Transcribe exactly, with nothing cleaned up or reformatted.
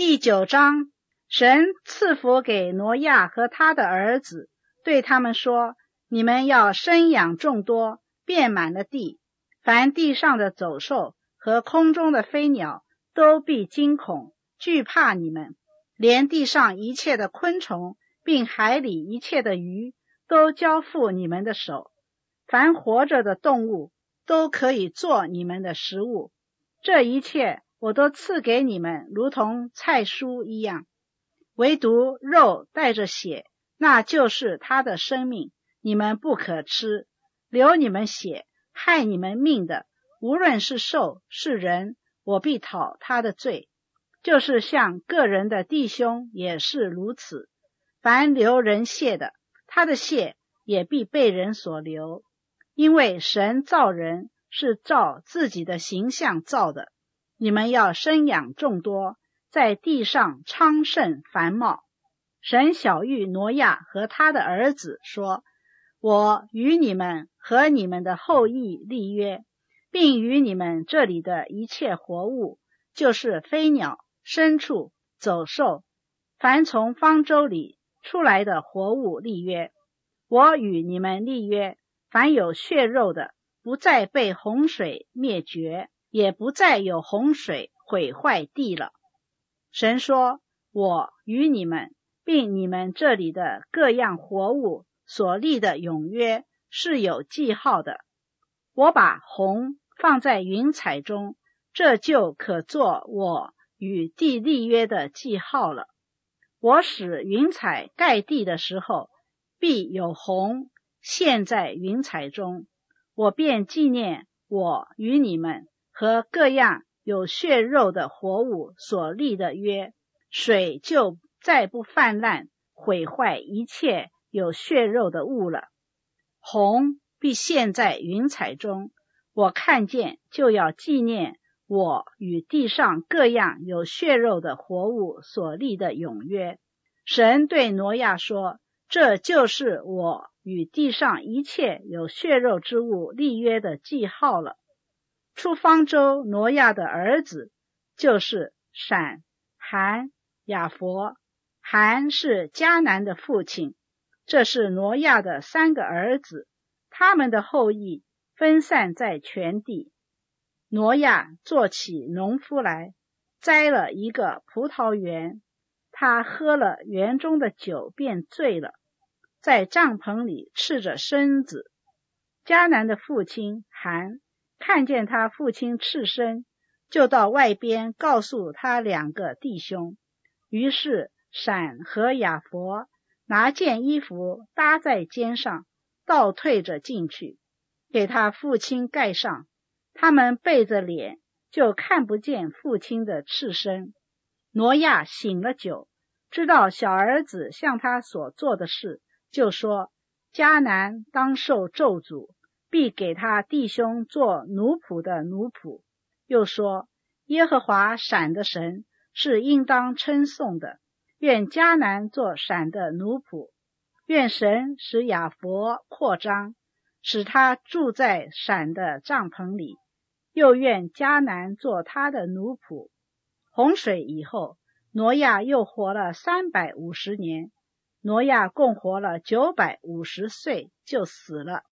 第九章，神赐福给挪亚和他的儿子，对他们说，你们要生养众多，遍满了地，凡地上的走兽和空中的飞鸟都必惊恐惧怕你们，连地上一切的昆虫并海里一切的鱼都交付你们的手，凡活着的动物都可以做你们的食物，这一切我都赐给你们，如同菜蔬一样。唯独肉带着血，那就是他的生命，你们不可吃。流你们血害你们命的，无论是兽是人，我必讨他的罪。就是像个人的弟兄也是如此，凡流人血的，他的血也必被人所流，因为神造人是照自己的形象造的。你们要生养众多，在地上昌盛繁茂。神晓谕挪亚和他的儿子说，我与你们和你们的后裔立约，并与你们这里的一切活物，就是飞鸟、牲畜、走兽，凡从方舟里出来的活物立约。我与你们立约，凡有血肉的，不再被洪水灭绝，也不再有洪水毁坏地了。神说，我与你们并你们这里的各样活物所立的永约是有记号的。我把虹放在云彩中，这就可做我与地立约的记号了。我使云彩盖地的时候，必有虹现在云彩中，我便纪念我与你们和各样有血肉的活物所立的约，水就再不泛滥毁坏一切有血肉的物了。虹必现在云彩中，我看见就要纪念我与地上各样有血肉的活物所立的永约。神对挪亚说，这就是我与地上一切有血肉之物立约的记号了。出方舟挪亚的儿子就是闪、含、雅弗。含是迦南的父亲，这是挪亚的三个儿子，他们的后裔分散在全地。挪亚做起农夫来，栽了一个葡萄园，他喝了园中的酒便醉了，在帐篷里赤着身子。迦南的父亲含看见他父亲赤身，就到外边告诉他两个弟兄，于是闪和雅弗拿件衣服搭在肩上，倒退着进去，给他父亲盖上。他们背着脸，就看不见父亲的赤身。挪亚醒了酒，知道小儿子向他所做的事，就说，迦南当受咒诅，必给他弟兄做奴仆的奴仆。又说，耶和华闪的神是应当称颂的，愿迦南做闪的奴仆，愿神使雅弗扩张，使他住在闪的帐篷里，又愿迦南做他的奴仆。洪水以后，挪亚又活了三百五十年，挪亚共活了九百五十岁就死了。